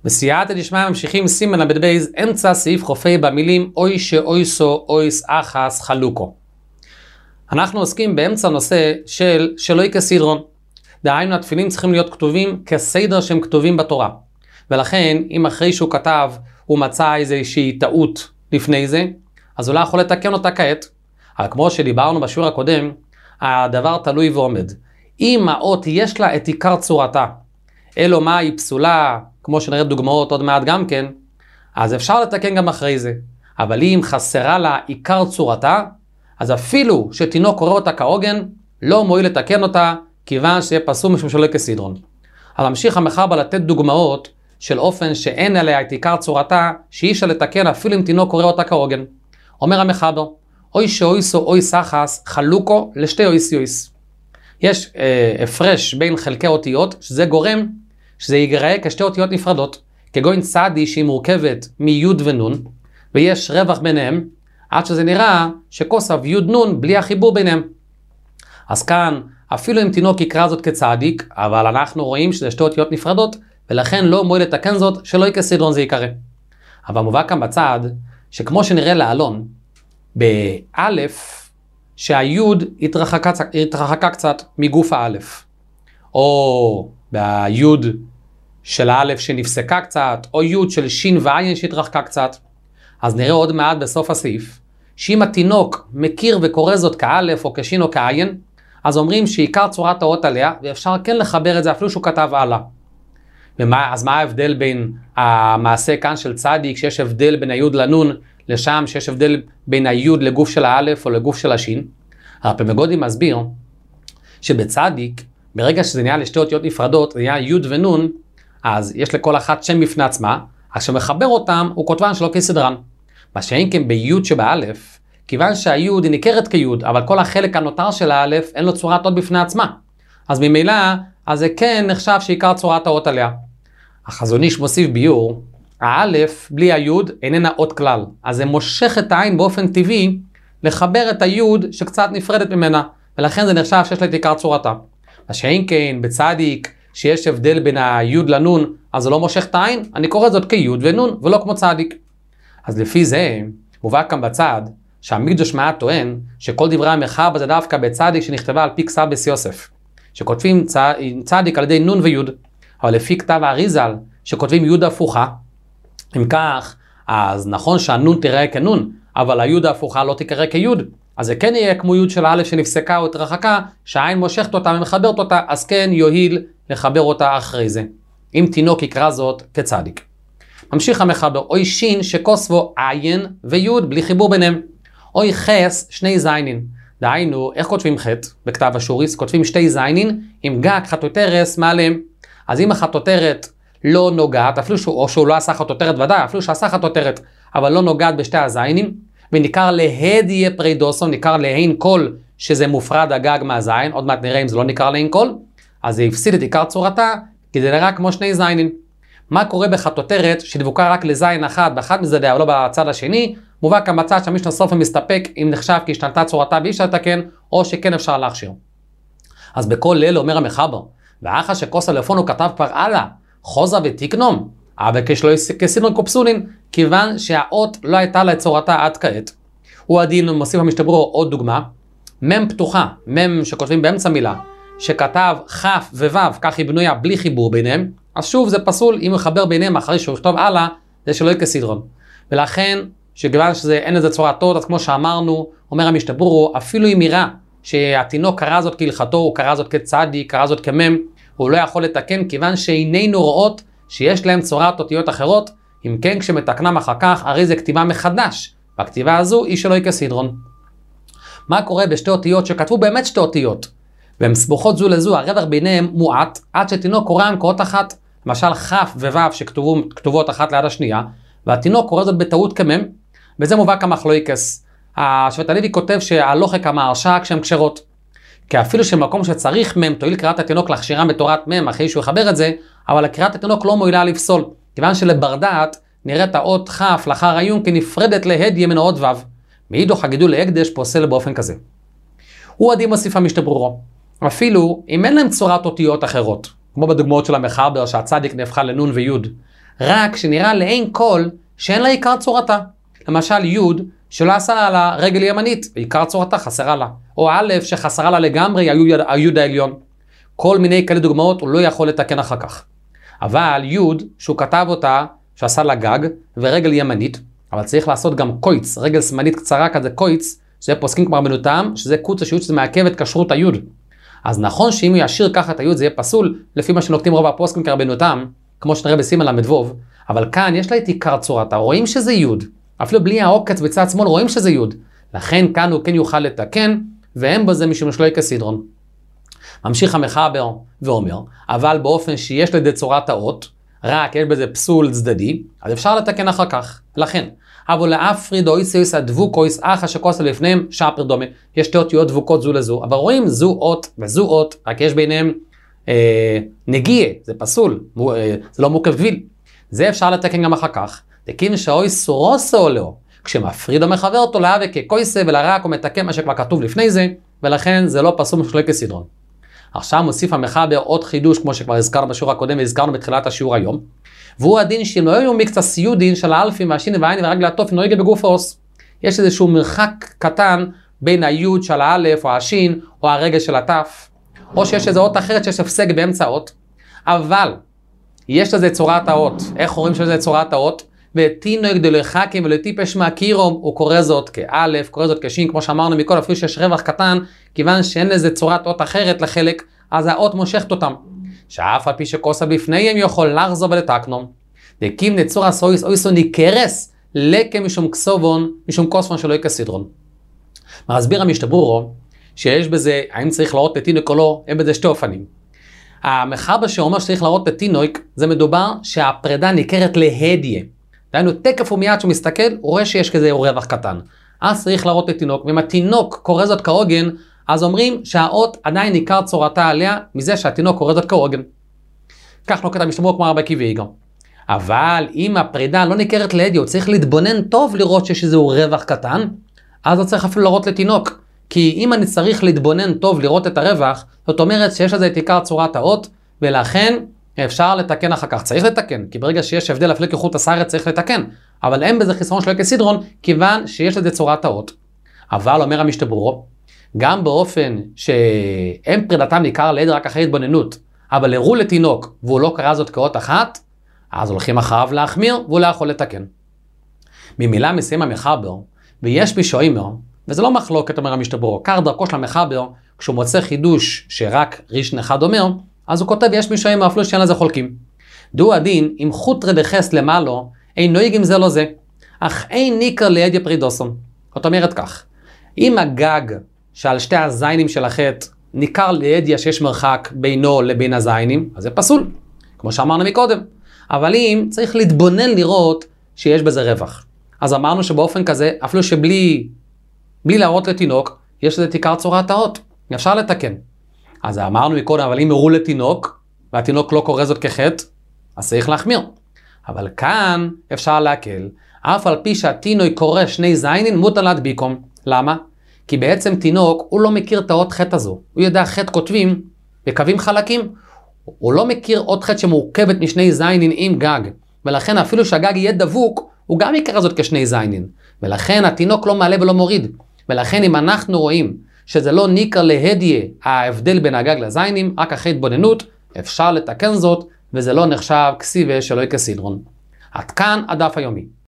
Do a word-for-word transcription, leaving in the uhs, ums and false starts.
בסייעתא דשמיא ממשיכים סימן לבית בייז, אמצע סעיף חופי במילים אוי שאויסו אויס אחס חלוקו. אנחנו עוסקים באמצע נושא של שלוי כסדרון. דהיינו, התפילים צריכים להיות כתובים כסדר שהם כתובים בתורה. ולכן, אם אחרי שהוא כתב, הוא מצא איזושהי טעות לפני זה, אז הוא לא יכול לתקן אותה כעת. אבל כמו שדיברנו בשיעור הקודם, הדבר תלוי ועומד. אם האות יש לה את עיקר צורתה, אלו מה היא פסולה, כמו שנראה דוגמאות עוד מעט גם כן, אז אפשר לתקן גם אחרי זה. אבל אם חסרה לה עיקר צורתה, אז אפילו שתינוק קורא אותה כהוגן, לא מועיל לתקן אותה, כיוון שיהיה פסול משום שלוי כסדרון. אז המשיך המחבר לתת דוגמאות של אופן שאין עליה את עיקר צורתה, שאי אפשר לתקן אפילו אם תינוק קורא אותה כהוגן. אומר המחבר, אוי שאויסו אויס אחס חלוקו לשתי אויס יויס. יש אה, הפרש בין חלקי אותיות, שזה גורם שזה ייגרא כשתי אותיות נפרדות, כגון צדי שהיא מורכבת מיוד ונון, ויש רווח ביניהם, עד שזה נראה שכוסף יוד נון בלי החיבור ביניהם. אז כאן, אפילו אם תינוק יקרא זאת כצדיק, אבל אנחנו רואים שזה שתי אותיות נפרדות, ולכן לא מועיל לתקן זאת, שלוי כסדרון זה יקרא. אבל מובא כאן בצד, שכמו שנראה לעלון, באלף, שהיוד התרחקה, התרחקה קצת מגוף האלף. או ביוד של האלף שנפסקה קצת, או יוד של שין ועין שהתרחקה קצת. אז נראה עוד מעט בסוף הסעיף, שאם התינוק מכיר וקורא זאת כאלף או כשין או כעין, אז אומרים שעיקר צורת האות עליה, ואפשר כן לחבר את זה אפילו שהוא כתב הלאה. ומה, אז מה ההבדל בין המעשה כאן של צדיק, שיש הבדל בין היוד לנון, לשם שיש הבדל בין היוד לגוף של האלף או לגוף של השין? הרפ"מגודי מסביר שבצדיק, ברגע שזה נהיה לשתי אותיות נפרדות, זה נהיה יוד ונון, אז יש לכל אחת שם בפני עצמה, אז כשמחבר אותם, הוא כותבן שלא כסדרן. מה שאין כן ביוד שבאלף, כיוון שהיוד היא ניכרת כיוד, אבל כל החלק הנותר של האלף, אין לו צורת אות בפני עצמה. אז ממילא, אז זה כן נחשב שעיקר צורת האות עליה. החזון איש מוסיף ביור, האלף בלי היוד איננה אות כלל, אז זה מושך את העין באופן טבעי, לחבר את היוד שקצת נפרדת ממנה, ולכן זה נחשב שיש לה את עיקר צורתה. מה שאין כן בצדיק, שיש הבדל בין היוד לנון, אז זה לא מושך את העין, אני קורא זאת כיוד ונון, ולא כמו צדיק. אז לפי זה, מובא כאן בצד, שהמקדוש מעט טוען, שכל דברי המחבר זה דווקא בצדיק שנכתבה על פי כסבס יוסף, שכותבים צדיק על ידי נון ויוד, אבל לפי כתב האריזל, שכותבים יוד הפוכה, אם כך, אז נכון שהנון תראה כנון, אבל היוד ההפוכה לא תקרא כיוד, אז זה כן יהיה כמו יוד של האלף שנפסקה או התרחקה, שהעין מושכת אותה ומחברת אותה, אז כן יועיל לחבר אותה אחרי זה. אם תינוק יקרא זאת כצדיק. ממשיך המחבר, אוי שין שכוסבו עין ויוד בלי חיבור ביניהם. אוי חס שני זיינין. דהיינו, איך כותבים חטא בכתב השוריס? כותבים שתי זיינין עם גג חטוטרס מעליהם. אז אם החטוטרת לא נוגעת, אפילו שהוא, או שהוא לא עשה חטוטרת ודאי, אפילו שעשה חטוטרת, אבל לא נוגעת בשתי הזיינים, וניכר להדיה פרידוסו, ניכר להין קול שזה מופרד הגג מהזין, עוד מעט נראה אם זה לא ניכר להין קול, אז זה הפסיד את עיקר צורתה, כי זה נראה כמו שני זיינים. מה קורה בחטוטרת שדבוקה רק לזין אחד, באחד מזדיה, אבל לא בצד השני, מובא כאן בצד שהמשנה סוף המסתפק אם נחשב כי השתנתה צורתה ואי אפשר לתקן, או שכן אפשר להכשיר. אז בכל ליל אומר המחבר, ואחר שכוס הלפון הוא כתב כבר הלאה, חוזה ותקנום, אבל כשלא כסדרון קופסולין, כיוון שהאות לא הייתה לצורתה עד כעת. הוא הדין מוסיף המשתברו עוד דוגמה, מם פתוחה, מם שכותבים באמצע מילה, שכתב חף ווו, כך היא בנויה בלי חיבור ביניהם, אז שוב זה פסול אם הוא יחבר ביניהם אחרי שהוא יכתוב הלאה, זה שלא יהיה כסדרון. ולכן, שכיוון שאין לזה צורת אות, אז כמו שאמרנו, אומר המשתברו, אפילו אם יראה שהתינוק קרא זאת כהלכתו, הוא קרא זאת כצדיק, קרא זאת כמם, הוא לא יכול לתקן, כיוון שאיננו רואות שיש להם צורת אותיות אחרות, אם כן כשמתקנם אחר כך, הרי זה כתיבה מחדש, והכתיבה הזו היא שלא יהיה כסדרון. מה קורה בשתי אותיות שכתבו באמת שתי אותיות, והן סבוכות זו לזו, הרווח ביניהם מועט, עד שתינוק קורא עם אחת, למשל חף ווו שכתובות אחת ליד השנייה, והתינוק קורא זאת בטעות כמם, וזה מובא כמחלוקס. השבט הלוי כותב שהלוחק כמהרשע כשהם קשרות. כי אפילו שמקום שצריך מם, תועיל קריאת התינוק להכשירם בתורת מם, אחרי שהוא יחבר את זה, אבל קריאת התינוק לא מועילה לפסול. כיוון שלבר דעת נראית האות חף לאחר עיון כנפרדת להדיה מן האות וו. מאידוך הגידול להקדש פוסל באופן כזה. הוא הדין מוסיף המשתברורו. אפילו אם אין להם צורת אותיות אחרות, כמו בדוגמאות של המחבר שהצדיק נהפכה לנון ויוד, רק שנראה לעין כל שאין לה עיקר צורתה. למשל י' שלא עשה לה רגל ימנית, עיקר צורתה חסרה לה. או א' שחסרה לה לגמרי הי' העליון. כל מיני כאלה דוגמאות הוא לא יכול לתקן אחר כך. אבל י' שהוא כתב אותה, שעשה לה גג ורגל ימנית, אבל צריך לעשות גם קויץ, רגל שמאלית קצרה כזה קויץ, שזה פוסקים כבר בנותם, שזה קוץ השיעוד שזה מעכב את כשרות היוד. אז נכון שאם הוא ישיר ככה את היוד זה יהיה פסול, לפי מה שנוקטים רוב הפוסקים כרבנותם, כמו שנראה בסימן למדבוב, אבל כאן יש לה את עיקר צורתה, רואים שזה יוד, אפילו בלי העוקץ בצד שמאל רואים שזה יוד, לכן כאן הוא כן יוכל לתקן, ואין בזה משום שלא כסדרון. ממשיך המחבר ואומר, אבל באופן שיש לידי צורת האות, רק יש בזה פסול צדדי, אז אפשר לתקן אחר כך. לכן, אבל להפריד או איסי איסי הדבוק או איס אחא שכוסה לפניהם שפר דומה. יש שתי אותיות דבוקות זו לזו, אבל רואים זו אות וזו אות, רק יש ביניהם אה, נגיע, זה פסול, אה, זה לא מוקף גביל. זה אפשר לתקן גם אחר כך. תקים שאוי סורוסו עולהו, כשמפריד המחבר אותו להווה כקויסה ולרק הוא מתקן מה שכבר כתוב לפני זה, ולכן זה לא פסול משלוי כסדרון. עכשיו מוסיף המחבר עוד חידוש כמו שכבר הזכרנו בשיעור הקודם והזכרנו בתחילת השיעור היום, והוא הדין שאם לא היו מקצת סיודין של האלפים והשינים והעינים והרגל התופן נוהגת בגוף העוס. יש איזשהו מרחק קטן בין היוד של האלף או השין או הרגל של התף, או שיש איזו אות אחרת שיש הפסק באמצע האות, אבל יש לזה צורת האות. איך רואים שזה צורת האות? ותינוק דלחכים ולטיפש מהקירום, הוא קורא זאת כאלף, קורא זאת כשין, כמו שאמרנו מכל, אפילו שיש רווח קטן, כיוון שאין לזה צורת אות אחרת לחלק, אז האות מושכת אותם. שאף על פי שכוסה בפניהם יכול לחזור ולתקנום. דקים נצור הסויס אויסו ניכרס, לקה משום כסובון, משום כוספון שלא יקסדרון. מסביר המשתברורו, שיש בזה, האם צריך להראות לתינוק או לא, אין בזה שתי אופנים. המחבר שאומר שצריך להראות לתינוק, זה מדובר שהפרידה ניכרת להדיה. דהיינו, תקף ומיד שהוא מסתכל, הוא רואה שיש כזה רווח קטן. אז צריך להראות לתינוק, ואם התינוק קורא זאת כעוגן, אז אומרים שהאות עדיין ניכר צורתה עליה, מזה שהתינוק קורא זאת כעוגן. כך נוקט המשתברורו כמו הרבה קיבי גם. אבל אם הפרידה לא ניכרת להדיה, הוא צריך להתבונן טוב לראות שיש איזהו רווח קטן, אז הוא צריך אפילו להראות לתינוק. כי אם אני צריך להתבונן טוב לראות את הרווח, זאת אומרת שיש לזה את עיקר צורת האות, ולכן אפשר לתקן אחר כך. צריך לתקן, כי ברגע שיש הבדל אפילו כחוט הסרט צריך לתקן. אבל אין בזה חיסרון שלא כסדרון, כיוון שיש לזה צורת האות. אבל אומר המשתברורו, גם באופן שאין פרידתם ניכר לעד רק אחרי התבוננות, אבל הראו לתינוק והוא לא קרא זאת כאות אחת, אז הולכים אחריו להחמיר והוא לא יכול לתקן. ממילה מסיים המחבר, ויש מי שאומר, וזה לא מחלוקת אומר המשתברורו, כך דרכו של המחבר, כשהוא מוצא חידוש שרק ראשון אחד אומר, אז הוא כותב יש מי שאומר אפילו שאין לזה חולקים. דו הדין, אם חוטרא דחס למעלו, אין נוהג עם זה לא זה, אך אין ניכר לידיה פרידוסון. זאת אומרת כך, אם הגג שעל שתי הזיינים של החטא ניכר לידיה שיש מרחק בינו לבין הזיינים, אז זה פסול, כמו שאמרנו מקודם. אבל אם צריך להתבונן לראות שיש בזה רווח. אז אמרנו שבאופן כזה, אפילו שבלי בלי להראות לתינוק, יש לזה עיקר צורת האות. אפשר לתקן. אז אמרנו מקודם, אבל אם הראו לתינוק, והתינוק לא קורא זאת כחטא, אז צריך להחמיר. אבל כאן אפשר להקל, אף על פי שהתינוק קורא שני זיינים, מותר להדביקום. למה? כי בעצם תינוק, הוא לא מכיר את האות חטא הזו. הוא יודע חטא כותבים בקווים חלקים. הוא לא מכיר אות חטא שמורכבת משני זיינים עם גג. ולכן אפילו שהגג יהיה דבוק, הוא גם יקרא זאת כשני זיינים. ולכן התינוק לא מעלה ולא מוריד. ולכן אם אנחנו רואים שזה לא ניכר להדיה ההבדל בין הגג לזיינים, רק אחרי התבוננות, אפשר לתקן זאת, וזה לא נחשב כסיבה שלא כסדרון. עד כאן הדף היומי.